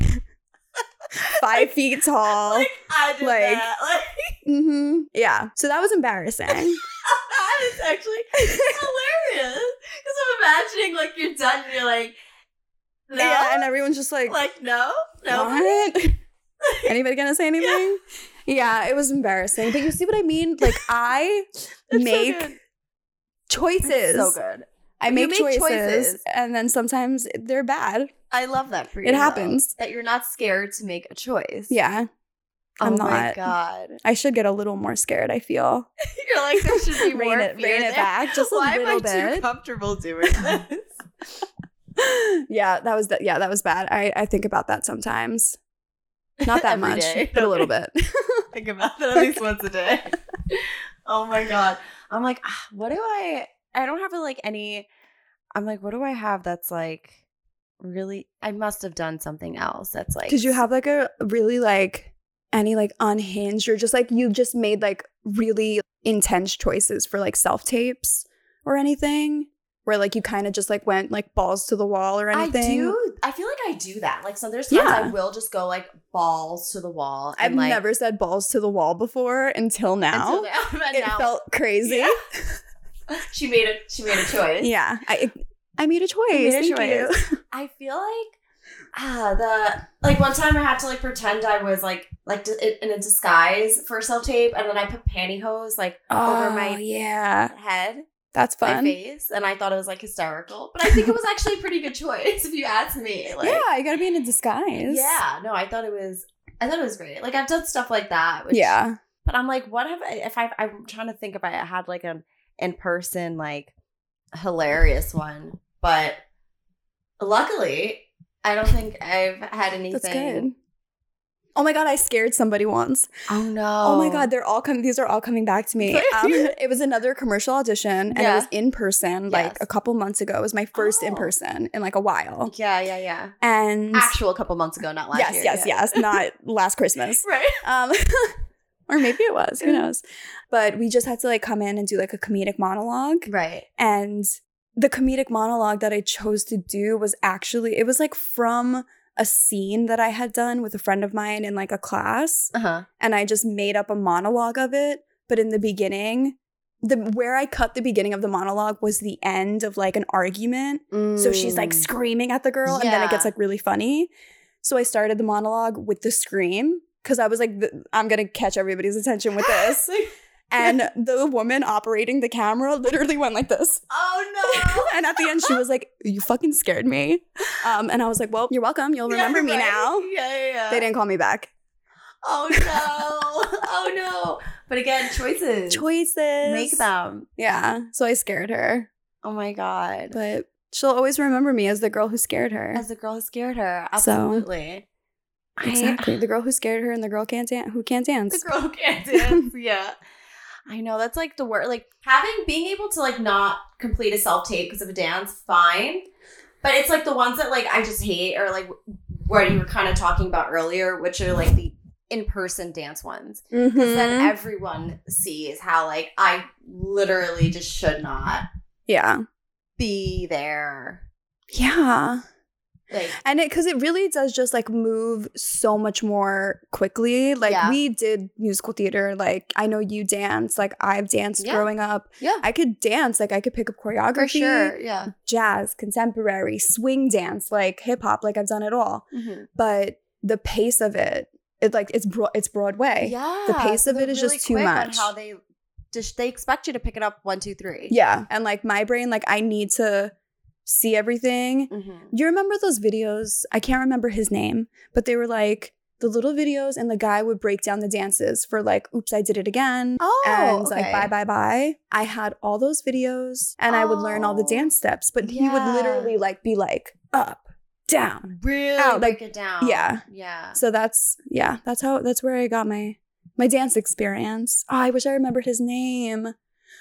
Five like, feet tall. Like, I did like, that. Like, mm-hmm. Yeah. So that was embarrassing. That is actually hilarious. Because I'm imagining like you're done and you're like, no. Yeah, and everyone's just like, like, no, no. What? Anybody gonna say anything? Yeah. Yeah, it was embarrassing. But you see what I mean? Like, I make so choices. It's so good. I make, make choices, choices, and then sometimes they're bad. I love that for you. It happens. Though, that you're not scared to make a choice. Yeah. I'm oh not. my God. I should get a little more scared, I feel. You're like, there should be more rein it, fear rein there. it back just a Why little am I bit. too comfortable doing this? Yeah, that was that. Yeah, that was bad. I, I think about that sometimes. Not that Every much, day. but a little bit. Think about that at least once a day. Oh my God. I'm like, ah, what do I, I don't have like any, I'm like, what do I have that's like really, I must have done something else that's like. Did you have like a really like any like unhinged or just like you just made like really intense choices for like self-tapes or anything? Where like you kind of just like went like balls to the wall or anything? I do. I feel like I do that. Like, so there's times Yeah. I will just go like balls to the wall. I've and, like, never said balls to the wall before until now. Until now. And It now, felt crazy. Yeah. she made a she made a choice. Yeah, I I made a choice. made a Thank choice. you. I feel like ah the like one time I had to like pretend I was like like d- in a disguise for self tape, and then I put pantyhose like Oh, over my yeah. head, That's my fun. face, and I thought it was like hysterical. But I think it was actually a pretty good choice if you ask me. Like, yeah, you gotta be in a disguise. yeah, no, I thought it was I thought it was great. Like I've done stuff like that. Which, Yeah. but I'm like, what have I? If I I'm trying to think if I had like an in person like hilarious one, but luckily I don't think I've had anything. That's good. Oh my God, I scared somebody once. Oh no. Oh my God, they're all coming. These are all coming back to me. Um, it was another commercial audition, and Yeah. it was in person. Like Yes. a couple months ago, it was my first Oh. in person in like a while. Yeah, yeah, yeah. And Actual couple months ago, not last yes, year. yes, yeah. yes, not last Christmas. Right. Um, or maybe it was. Who knows? But we just had to like come in and do like a comedic monologue, Right. and the comedic monologue that I chose to do was actually it was like from a scene that I had done with a friend of mine in like a class. Uh-huh. And I just made up a monologue of it. But in the beginning, the where I cut the beginning of the monologue was the end of like an argument. So she's like Mm. screaming at the girl, and then it gets Yeah. like really funny. So I started the monologue with the scream because I was like, th- I'm gonna catch everybody's attention with this. And the woman operating the camera literally went like this. Oh no. And at the end, she was like, "You fucking scared me." Um, and I was like, "Well, you're welcome. You'll remember Yeah, me right? now." Yeah, yeah, yeah. They didn't call me back. Oh no. Oh no. But again, choices. Choices. Make them. Yeah. So I scared her. Oh my God. But she'll always remember me as the girl who scared her. As the girl who scared her. So- Absolutely. Exactly. The girl who scared her and the girl can't dan- who can't I, dance. the girl who can't dance. Yeah. I know, that's like the word. Like having, being able to like not complete a self-tape because of a dance, fine. But it's like the ones that like I just hate are like what you were kind of talking about earlier, which are like the in-person dance ones. Because Mm-hmm. then everyone sees how like I literally just should not Yeah. be there. Yeah. Like, And it, because it really does just like move so much more quickly. Like Yeah. we did musical theater. Like I know you dance. Like I've danced Yeah. growing up. yeah, I could dance. Like I could pick up choreography. for sure. Yeah. Jazz, contemporary, swing dance, like hip hop. Like I've done it all. Mm-hmm. But the pace of it, it like it's bro- it's Broadway. Yeah. The pace of they're it is really just too quick on much. how they just they expect you to pick it up one, two, three. Yeah. And like my brain, like I need to see everything. Mm-hmm. You remember those videos? I can't remember his name, but they were like the little videos and the guy would break down the dances for like, oops, I did it again. Oh, and okay. like, bye, bye, bye. I had all those videos and I would learn all the Oh, dance steps, but he would yeah. literally like be like up, down. Really Out, break like, it down. yeah. Yeah. So that's, yeah, that's how, that's where I got my, my dance experience. Oh, I wish I remembered his name.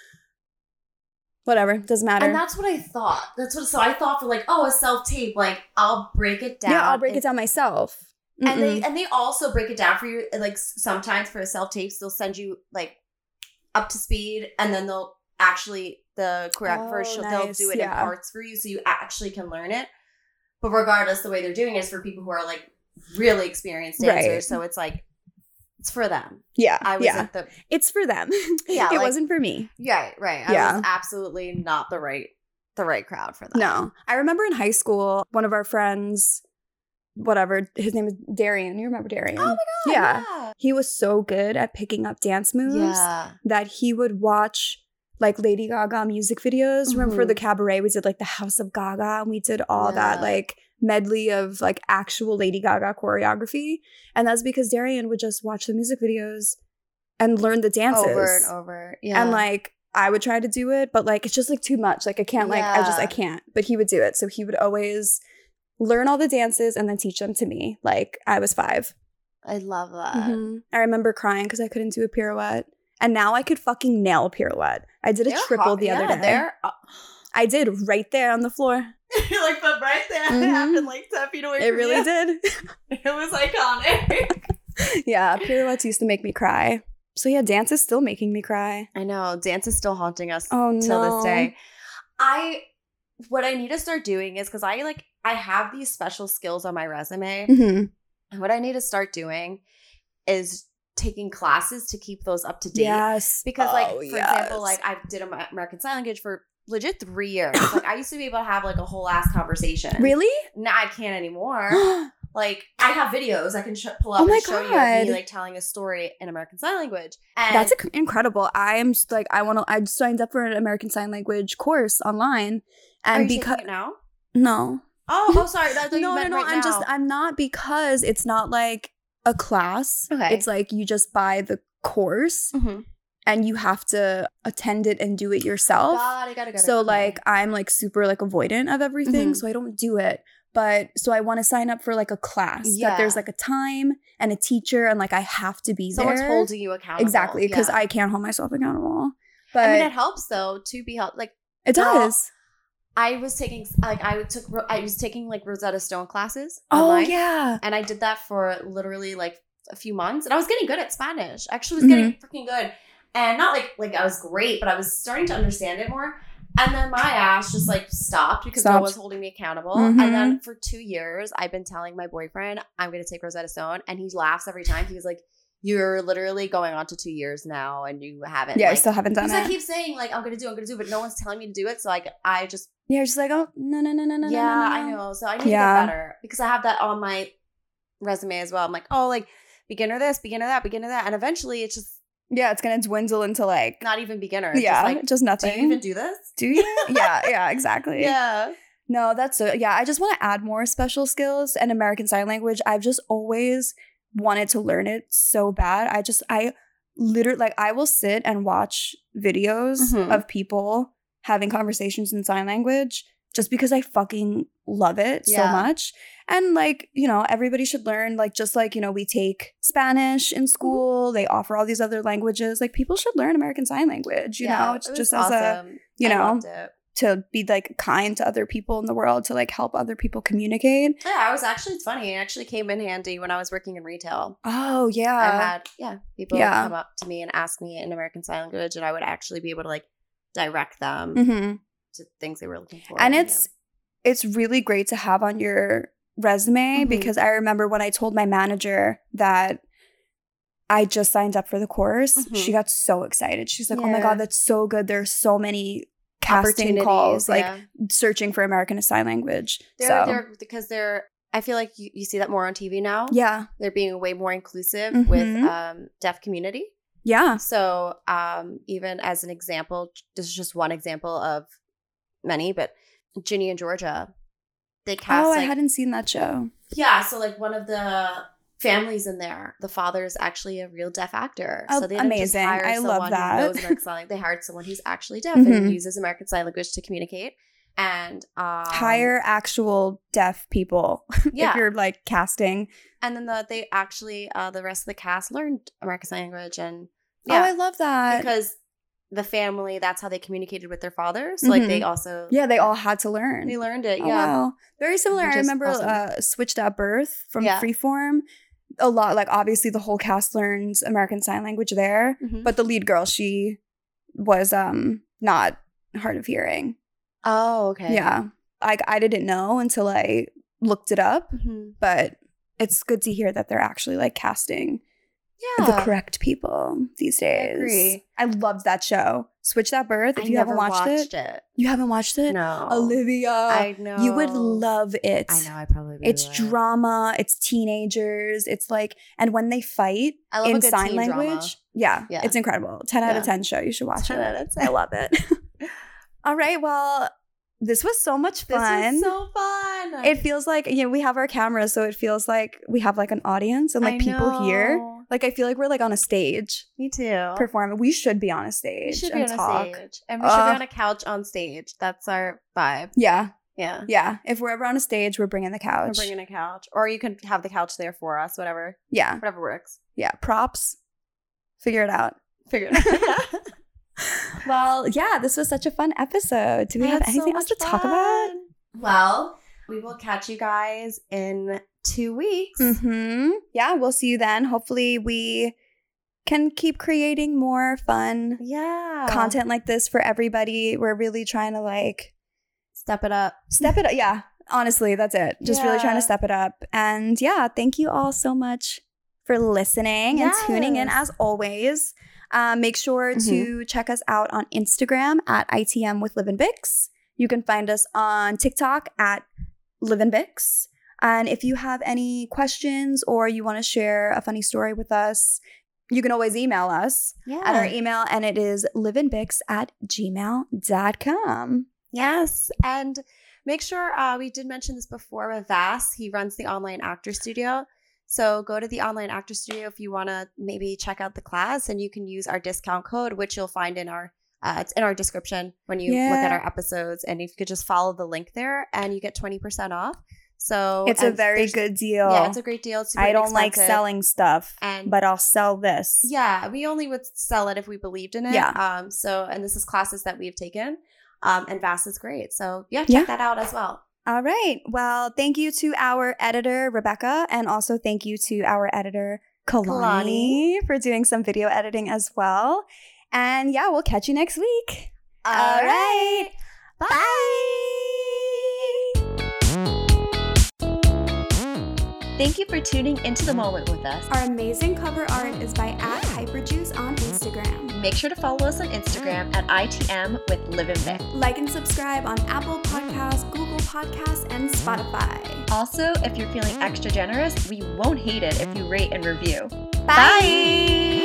Whatever, doesn't matter. And that's what I thought. That's what. So I thought for like, oh, a self tape. Like I'll break it down. yeah, I'll break and, it down myself. And they Mm-mm. and they also break it down for you. Like sometimes for a self tapes, they'll send you like up to speed, and then they'll actually the choreographer Oh, she'll they'll nice, do it yeah. in parts for you, so you actually can learn it. But regardless, the way they're doing it is for people who are like really experienced dancers. Right. So it's like it's for them. yeah, I was yeah. at the It's for them. Yeah, it like- wasn't for me. yeah right. I Yeah. was absolutely not the right the right crowd for that. No. I remember in high school, one of our friends, whatever, his name is Darian. You remember Darian? Oh my god. Yeah. Yeah. He was so good at picking up dance moves Yeah. that he would watch like Lady Gaga music videos. Remember for Mhm. the cabaret, we did like the House of Gaga and we did all that Yeah. like medley of like actual Lady Gaga choreography. And that's because Darian would just watch the music videos and learn the dances. Over and over. Yeah. And like I would try to do it, but like it's just like too much. Like I can't like I just I Yeah. can't. But he would do it. So he would always learn all the dances and then teach them to me. Like I was five. I love that. Mhm. I remember crying because I couldn't do a pirouette. And now I could fucking nail a pirouette. I did a They're triple hot- the other yeah, day. They're, uh, I did right there on the floor. You're like, but right there, Mhm. it happened like ten feet away It from really you. did. It was iconic. Yeah, pirouettes used to make me cry. So yeah, dance is still making me cry. I know. Dance is still haunting us Oh no. till this day. I, what I need to start doing is, because I like, I have these special skills on my resume. hmm And what I need to start doing is taking classes to keep those up to date. Yes. Because like, Oh, for yes. example, like I did Amer- American Sign Language for legit three years. Like I used to be able to have like a whole ass conversation. Really? Now I can't anymore. Like I have videos I can sh- pull up Oh my and show you of God. me like telling a story in American Sign Language. And That's inc- incredible. I'm s- like, I want to. I signed up for an American Sign Language course online, are and you because taking it now? no, Oh, oh, sorry. I thought you no, no, meant no. right I'm now. just. I'm not because it's not like a class. Okay. It's like you just buy the course Mhm. and you have to attend it and do it yourself. Got it, got it, got it. So Okay. like I'm like super like avoidant of everything, Mhm. so I don't do it. But so I want to sign up for like a class that there's Yeah. like a time and a teacher and like I have to be someone's there. holding you accountable. Exactly, because yeah. I can't hold myself accountable. But I mean, it helps though to be held. Like it does. I was taking, like I took, I was taking like Rosetta Stone classes. Oh online, yeah. and I did that for literally like a few months, and I was getting good at Spanish. I actually was getting Mm-hmm. freaking good, and not like like I was great, but I was starting to understand it more. And then my ass just like stopped because no Stopped. one's holding me accountable. Mhm. And then for two years, I've been telling my boyfriend I'm going to take Rosetta Stone, and he laughs every time. He's like, "You're literally going on to two years now, and you haven't." Yeah, I like, still haven't done because I it. keep saying like I'm going to do, I'm going to do, but no one's telling me to do it. So like I just Yeah, just like, oh no, no, no, no, no. yeah, no, no, no. I know. So I need Yeah. to get better because I have that on my resume as well. I'm like, oh, like beginner this, beginner that, beginner that, and eventually it's just Yeah, it's gonna dwindle into like not even beginner. It's yeah, just like, just do nothing. you even do this? Do you? yeah, yeah, exactly. Yeah. No, that's so yeah. I just want to add more special skills and American Sign Language. I've just always wanted to learn it so bad. I just I literally like I will sit and watch videos Mhm. of people having conversations in sign language just because I fucking love it Yeah. so much. And like, you know, everybody should learn, like, just like, you know, we take Spanish in school, they offer all these other languages. Like, people should learn American Sign Language, you know, it's it was just as a, awesome. you I know, loved it. to be like kind to other people in the world, to like help other people communicate. Yeah, I was actually, it's funny. It actually came in handy when I was working in retail. Oh, yeah. I had, yeah, people Yeah. come up to me and ask me in American Sign Language, and I would actually be able to like direct them Mm-hmm. to things they were looking for. And it's it's really great to have on your resume Mhm. because I remember when I told my manager that I just signed up for the course, Mhm. she got so excited. She's like, oh my Yeah. God, that's so good. There's so many casting Opportunities, calls, like yeah. searching for American Sign Language. They're, so, they're because they're. I feel like you, you see that more on T V now. yeah. They're being way more inclusive Mhm. with um, deaf community. Yeah. So um, even as an example, this is just one example of many, but Ginny and Georgia, they cast. Oh, I like, hadn't seen that show. yeah. So like one of the families in there, the father is actually a real deaf actor. Oh, so they didn't just amazing. hire I love someone that. who knows American Sign Language. They hired someone who's actually deaf Mhm. and uses American Sign Language to communicate. And um, Hire actual deaf people yeah. if you're like casting. And then the, they actually, uh, the rest of the cast learned American Sign Language. And Oh, yeah, I love that. because the family, that's how they communicated with their father. So like Mhm. they also, yeah, they all had to learn. they learned it. Oh, Yeah. wow. Very similar. Which I is remember awesome. uh, Switched at Birth from Yeah. Freeform. A lot, like obviously the whole cast learns American Sign Language there, Mhm. but the lead girl, she was um not hard of hearing. Oh, okay. Yeah, like I didn't know until I looked it up, Mhm. but it's good to hear that they're actually like casting Yeah. the correct people these days. agree. I loved that show, Switched at Birth. If I you never haven't watched, watched it, it. you haven't watched it, No. Olivia. I know. You would love it. I know. I probably would. It's drama. It's teenagers. It's like, and when they fight I love in a good sign teen language, drama. yeah, Yeah. it's incredible. ten out Yeah. of ten show. You should watch ten it. out of ten. I love it. All right. Well, this was so much This fun. is so fun. It feels like, you know, we have our cameras, so it feels like we have like an audience and like I people here. know. Like I feel like we're like on a stage Me too. performing. We should be on a We stage should be and on talk. a stage. And we should Uh, be on a couch on stage. That's our vibe. Yeah. Yeah. Yeah. If we're ever on a stage, we're bringing the We're couch. bringing a couch. Or you could have the couch there for us. Whatever. yeah. Whatever works. Yeah. Props. Figure it out. Figure it out. Well, yeah, this was such a fun episode. Do we I have had so anything else to much talk about? fun. Well, we will catch you guys in two weeks. Mm-hmm. Yeah, we'll see you then. Hopefully we can keep creating more fun Yeah. content like this for everybody. We're really trying to like Step it up. step it up. Yeah, honestly, that's it. Just really trying Yeah. to step it up. And yeah, thank you all so much for listening and tuning in Yes. as always. Um, make sure to check us out on Instagram at I T M with Liv and Bix. You can find us on TikTok at Liv and Bix. And if you have any questions or you want to share a funny story with us, you can always email us Yeah. at our email, and it is livandbix at gmail dot com. Yes. And make sure, uh, we did mention this before with Vass. He runs the Online Actor Studio. So go to the Online Actor Studio if you want to maybe check out the class, and you can use our discount code, which you'll find in our uh, it's in our description when you look at Yeah. our episodes. And if you could just follow the link there, and you get twenty percent off. So It's a and very there's- good deal. Yeah, it's a great deal. It's super I don't like inexpensive. selling stuff, And- but I'll sell this. Yeah, we only would sell it if we believed in it. Yeah. Um. So, and this is classes that we've taken. Um. And Vass is great. So yeah, check Yeah. that out as well. All right. Well, thank you to our editor, Rebecca, and also thank you to our editor, Kalani, for doing some video editing as well. And yeah, we'll catch you next week. All right. Bye. Thank you for tuning into the moment with us. Our amazing cover art is by at Hyperjuice on Instagram. Make sure to follow us on Instagram at I T M with Liv and Vic. Like and subscribe on Apple Podcasts, Google Podcasts, and Spotify. Also, if you're feeling extra generous, we won't hate it if you rate and review. Bye.